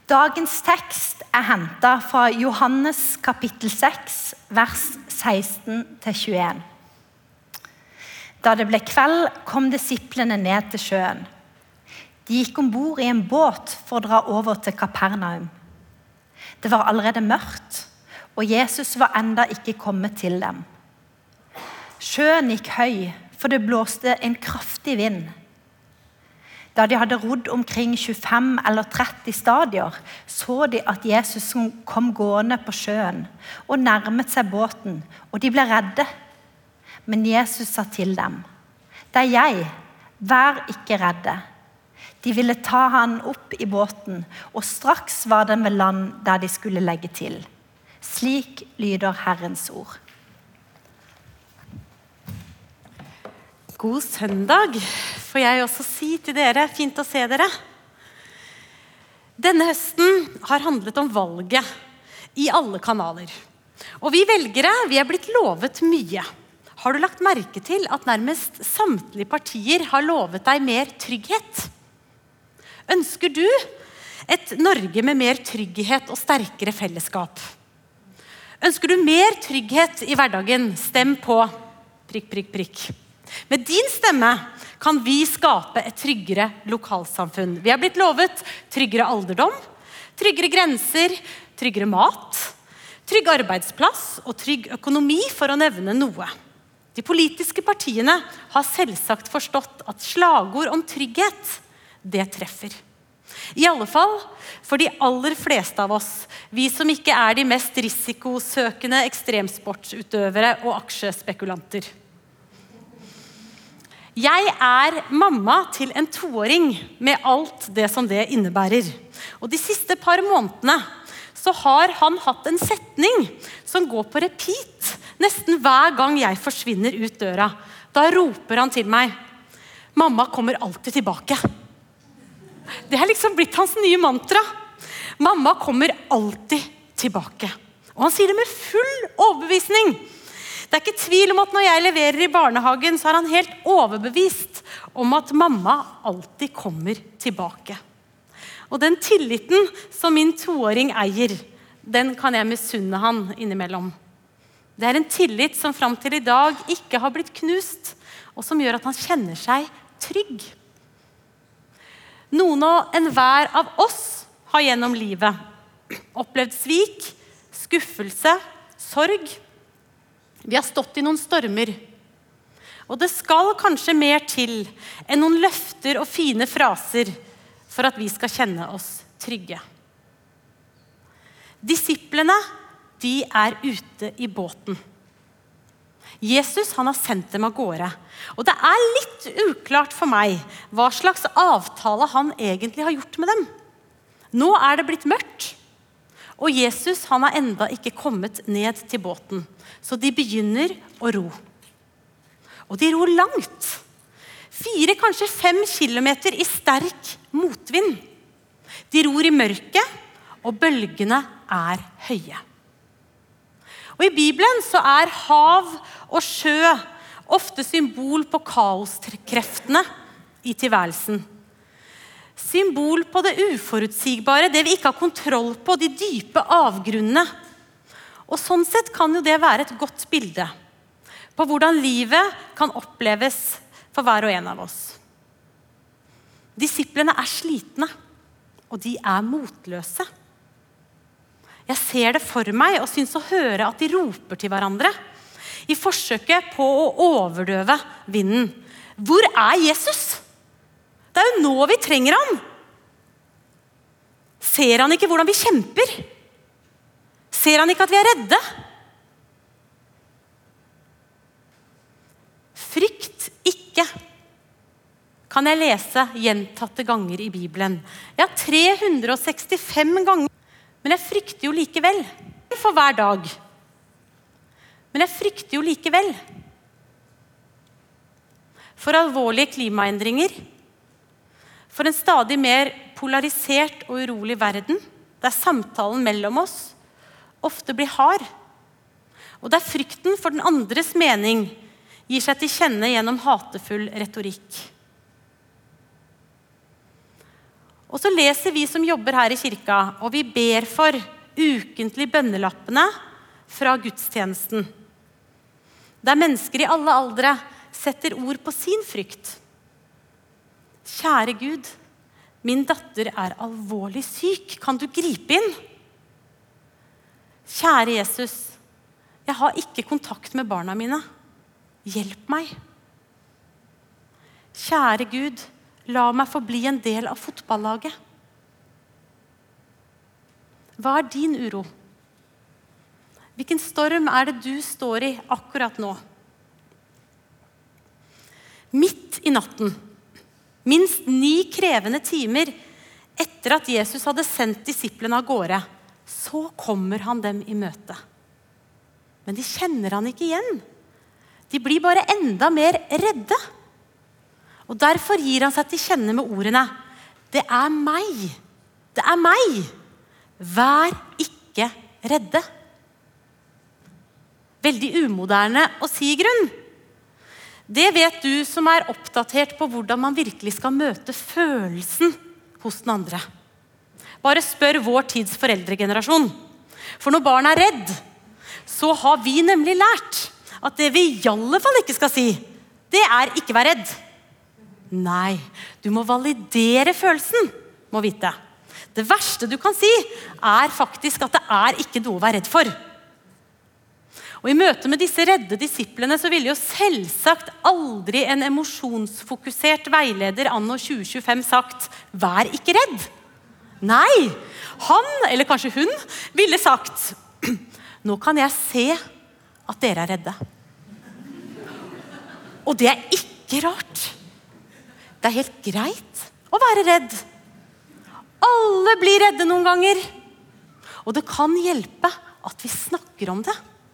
Dagens tekst hentet fra Johannes kapittel 6, vers 16-21. Da det ble kveld, kom disiplene ned til sjøen. De gikk ombord i en båt for å dra over til Kapernaum. Det var allerede mørkt, og Jesus var enda ikke kommet til dem. Sjøen gikk høy, for det blåste en kraftig vind. Da de hadde rodd omkring 25 eller 30 stadier, så de at Jesus kom gående på sjøen og nærmet seg båten, og de ble redde. Men Jesus sa til dem, «Det er jeg, vær ikke redde.» De ville ta han opp i båten, og straks var den ved land der de skulle legge til. Slik lyder Herrens ord. God søndag, får jeg også si til dere. Fint å se dere. Denne høsten har handlet om valget i alle kanaler. Og vi velgere, vi er blitt lovet mye. Har du lagt merke til at nærmest samtlige partier har lovet deg mer trygghet? Ønsker du et Norge med mer trygghet og sterkere fellesskap? Ønsker du mer trygghet i hverdagen? Stem på prikk, prikk, prikk. Med din stemme kan vi skape et tryggere lokalsamfunn. Vi har blitt lovet tryggere alderdom, tryggere grenser, tryggere mat, trygg arbeidsplass og trygg økonomi, for å nevne noe. De politiske partiene har selvsagt forstått at slagord om trygghet, det treffer. I alle fall for de aller fleste av oss, vi som ikke er de mest risikosøkende ekstremsportsutøvere og aksjespekulanter. Jeg er mamma til en 2-åring med alt det som det innebærer. Og de siste par månedene så har han hatt en setning som går på repeat nesten hver gang jeg forsvinner ut døra. Da roper han til meg, «Mamma kommer alltid tilbake». Det har liksom blitt hans nye mantra. Mamma kommer alltid tilbake. Og han sier det med full overbevisning. Det er ikke tvil om at når jeg leverer i barnehagen, så er han helt overbevist om at mamma alltid kommer tilbake. Og den tilliten som min 2-åring eier, den kan jeg misunne han innimellom. Det er en tillit som frem til i dag ikke har blitt knust, og som gjør at han kjenner seg trygg. Noen og enhver av oss har gjennom livet opplevd svik, skuffelse, sorg. Vi har stått i noen stormer, og det skal kanskje mer til enn noen løfter og fine fraser for at vi skal kjenne oss trygge. Disiplene, de er ute i båten. Jesus, han har sendt dem av gårde, og det er litt uklart for meg hva slags avtale han egentlig har gjort med dem. Nå er det blitt mørkt, og Jesus, han har enda ikke kommet ned til båten, så de begynner å ro. Og de ror langt. 4, kanskje 5 kilometer i sterk motvind. De ror i mørket, og bølgene er høye. Og i Bibelen så er hav og sjø ofte symbol på kaoskreftene i tilværelsen. Symbol på det uforutsigbare, det vi ikke har kontroll på, de dype avgrunnene. Og sånn sett kan jo det være et godt bilde på hvordan livet kan oppleves for hver og en av oss. Disiplene er slitne, og de er motløse. Jeg ser det for meg og synes å høre at de roper til hverandre i forsøket på å overdøve vinden. Hvor er Jesus? Det er jo nå vi trenger han. Ser han ikke hvordan vi kjemper? Ser han ikke at vi er redde? Frykt ikke, kan jeg lese gjentatte ganger i Bibelen. Ja, 365 ganger. Men jeg frykter jo likevel for hver dag. Men jeg frykter jo likevel for alvorlige klimaendringer, for en stadig mer polarisert og urolig verden, der samtalen mellom oss ofte blir hard, og der frykten for den andres mening gir seg til kjenne gjennom hatefull retorikk. Og så leser vi som jobber her i kirka, og vi ber for ukentlig bønnelappene fra gudstjenesten, der mennesker i alle aldre setter ord på sin frykt. Kjære Gud, min datter er alvorlig syk. Kan du gripe inn? Kjære Jesus, jeg har ikke kontakt med barna mine. Hjelp meg. Kjære Gud, la meg få bli en del av fotballaget. Hva er din uro? Hvilken storm er det du står i akkurat nå? Midt i natten, minst 9 krevende timer etter at Jesus hadde sendt disiplene av gårde, så kommer han dem i møte. Men de kjenner han ikke igjen. De blir bare enda mer redde. Og derfor gir han seg til kjenne med ordene: det er meg. Det er meg. Vær ikke redde. Veldig umoderne å si i grunn. Det vet du som er oppdatert på hvordan man virkelig skal møte følelsen hos den andre. Bare spør vår tids foreldregenerasjon. For når barn er redd, så har vi nemlig lært at det vi i alle fall ikke skal si, det er ikke vær redd. Nei, du må validere følelsen, må vite. Det verste du kan si er faktisk at det er ikke noe å være redd for. Og i møte med disse redde disiplene så ville jo selvsagt aldri en emosjonsfokusert veileder anno 2025 sagt: vær ikke redd. Nei, han, eller kanskje hun, ville sagt: nå kan jeg se at dere er redde. Og det er ikke rart. Det er helt greit å være redd. Alle blir redde noen ganger. Og det kan hjelpe at vi snakker om det.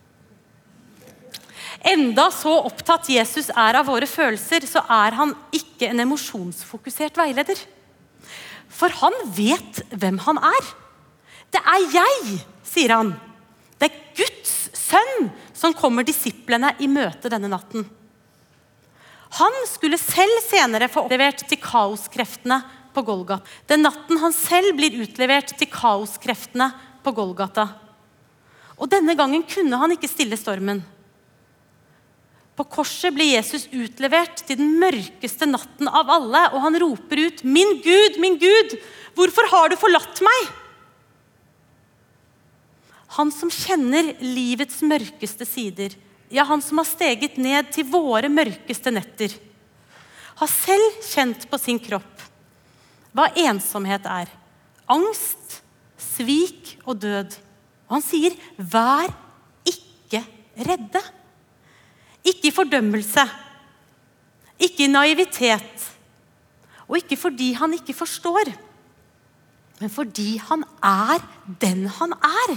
Enda så opptatt Jesus er av våre følelser, så er han ikke en emosjonsfokusert veileder. For han vet hvem han er. Det er jeg, sier han. Det er Guds sønn som kommer disiplene i møte denne natten. Han skulle selv senere få utlevert til kaoskreftene på Golgata. Den natten han selv blir utlevert til kaoskreftene på Golgata. Og denne gangen kunne han ikke stille stormen. På korset blir Jesus utlevert til den mørkeste natten av alle, og han roper ut: min Gud, hvorfor har du forlatt meg? Han som kjenner livets mørkeste sider, ja, han som har steget ned til våre mørkeste netter, har selv kjent på sin kropp hva ensomhet er, angst, svik og død. Og han sier: vær ikke redde. Ikke i fordømmelse, ikke i naivitet, og ikke fordi han ikke forstår, men fordi han er den han er.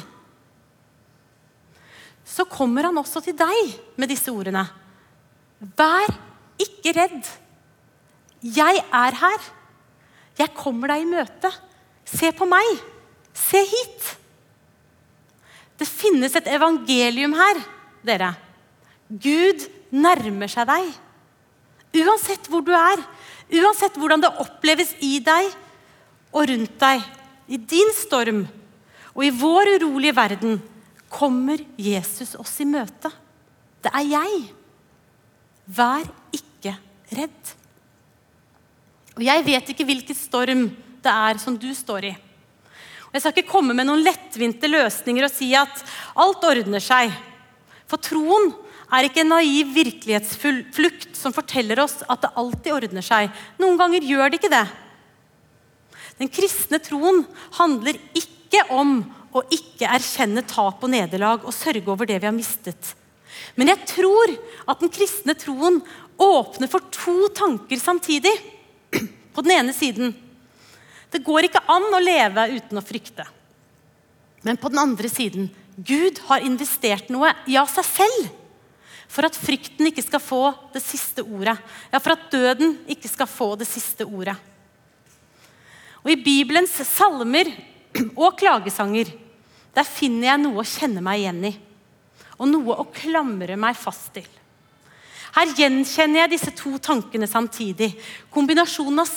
Så kommer han også til deg med disse ordene: vær ikke redd. Jeg er her. Jeg kommer deg i møte. Se på meg. Se hit. Det finnes et evangelium her, dere. Gud nærmer seg deg. Uansett hvor du er, uansett hvordan det oppleves i deg og rundt deg, i din storm og i vår urolige verden, kommer Jesus oss i møte. Det er jeg. Vær ikke redd. Og jeg vet ikke hvilken storm det er som du står i. Og jeg skal ikke komme med noen lettvinte løsninger og si at alt ordner seg. For troen er ikke en naiv virkelighetsflukt som forteller oss at det alltid ordner seg. Noen ganger gjør det ikke det. Den kristne troen handler ikke om å ikke erkjenne tap og nederlag og sørge over det vi har mistet. Men jeg tror at den kristne troen åpner for 2 tanker samtidig. På den ene siden: det går ikke an å leve uten å frykte. Men på den andre siden: Gud har investert noe, ja, seg selv, for at frykten ikke skal få det siste ordet. Ja, for at døden ikke skal få det siste ordet. Og i Bibelens salmer og klagesanger, der finner jeg noe å kjenne meg igjen i, og noe å klamre meg fast til. Her gjenkjenner jeg disse 2 tankene samtidig. Kombinasjonen av smerte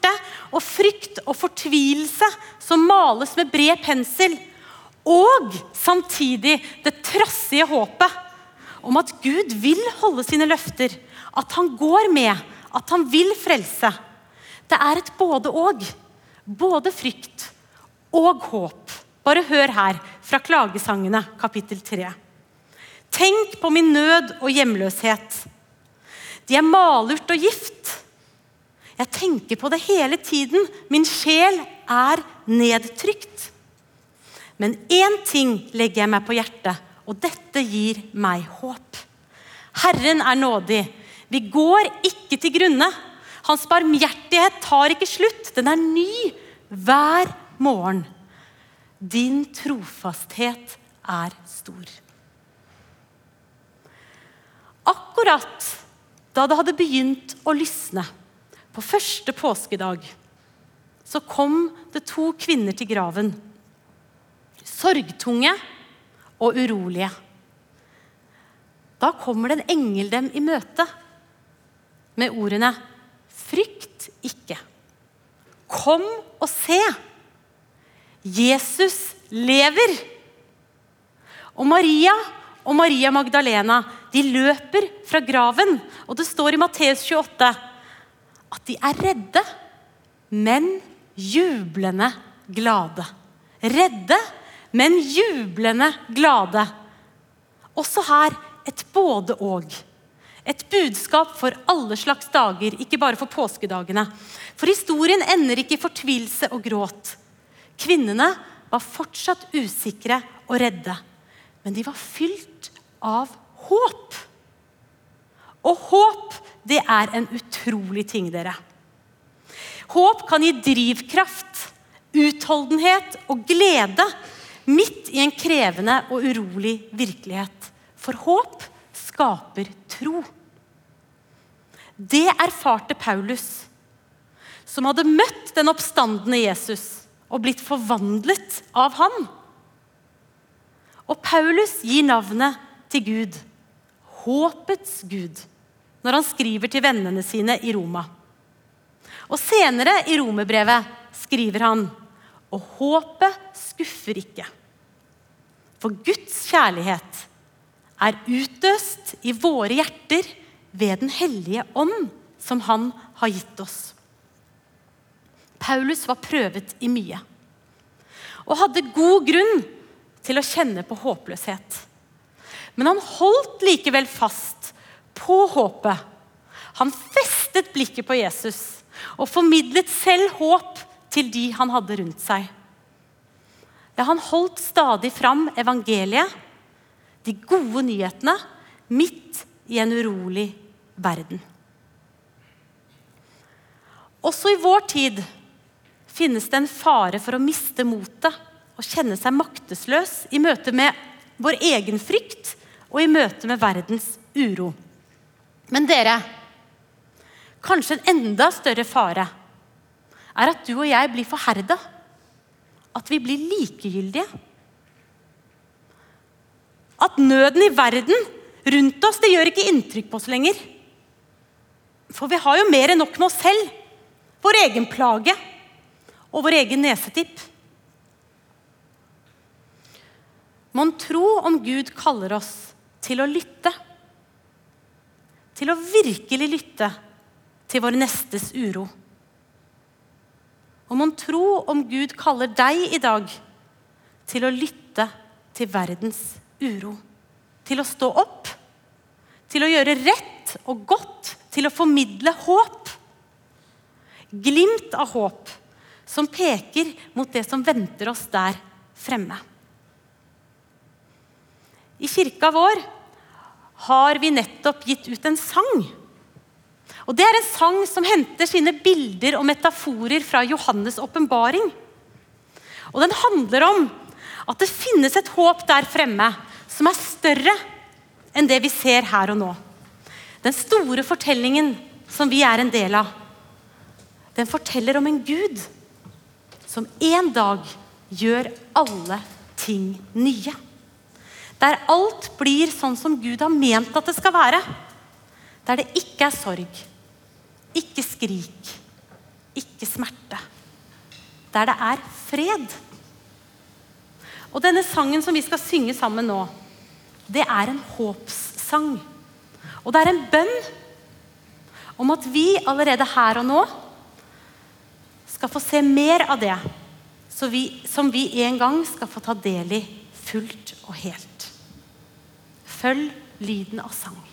smerte og frykt og fortvilelse som males med bred pensel, og samtidig det trassige håpet om at Gud vil holde sine løfter, at han går med, at han vil frelse. Det et både og, både frykt og håp. Bare hør her fra Klagesangene, kapittel 3. Tenk på min nød og hjemløshet. De malurt og gift. Jeg tenker på det hele tiden. Min sjel nedtrykt. Men en ting legger jeg meg på hjertet, og dette gir meg håp. Herren nådig. Vi går ikke til grunne. Hans barmhjertighet tar ikke slutt. Den ny hver morgen. Din trofasthet stor. Akkurat da det hadde begynt å lysne, på første påskedag, så kom det 2 kvinner til graven. Sorgtunge og urolige. Da kommer det en engel dem i møte med ordene: frykt ikke. Kom og se. Jesus lever. Og Maria Magdalena, de løper fra graven. Og det står i Matteus 28 at de redde, men jublende glade. Redde, men jublende glade. Også her et både og. Et budskap for alle slags dager, ikke bare for påskedagene. For historien ender ikke i fortvilelse og gråt. Kvinnene var fortsatt usikre og redde, men de var fylt av håp. Og håp, det en utrolig ting, dere. Håp kan gi drivkraft, utholdenhet og glede midt i en krevende og urolig virkelighet. For håp skaper tro. Det erfarte Paulus, som hadde møtt den oppstandende Jesus og blitt forvandlet av ham. Og Paulus gir navnet til Gud, håpets Gud, når han skriver til vennene sine i Roma. Og senere i Romerbrevet skriver han: og håpet skuffer ikke. For Guds kjærlighet utøst i våre hjerter ved den hellige ånd som han har gitt oss. Paulus var prøvet i mye, og hadde god grunn til å kjenne på håpløshet. Men han holdt likevel fast på håpet. Han festet blikket på Jesus, og formidlet selv håp til de han hadde rundt seg. Ja, han holdt stadig fram evangeliet, de gode nyhetene, midt i en urolig verden. Også i vår tid finnes det en fare for å miste motet og kjenne seg maktesløs i møte med vår egen frykt og i møte med verdens uro. Men dere, kanskje en enda større fare at du og jeg blir forherdet, at vi blir likegyldige. At nøden i verden rundt oss, det gjør ikke inntrykk på oss lenger. For vi har jo mer enn nok med oss selv, vår egen plage og vår egen nesetipp. Mon tro om Gud kaller oss til å lytte, til å virkelig lytte til vår nestes uro. Og mon tro om Gud kaller deg i dag til å lytte til verdens uro, til å stå opp, til å gjøre rett og godt, til å formidle håp. Glimt av håp som peker mot det som venter oss der fremme. I kirka vår har vi nettopp gitt ut en sang. Og det en sang som henter sine bilder og metaforer fra Johannes åpenbaring. Og den handler om at det finnes et håp der fremme som større enn det vi ser her og nå. Den store fortellingen som vi en del av, den forteller om en Gud som en dag gjør alle ting nye. Der alt blir sånn som Gud har ment at det skal være. Der det ikke sorg, ikke skrik, ikke smerte. Der det er fred. Og denne sangen som vi skal synge sammen nå, det er en håpssang. Og det er en bønn om at vi allerede her og nå skal få se mer av det som vi en gang skal få ta del i fullt og helt. Følg lyden av sang.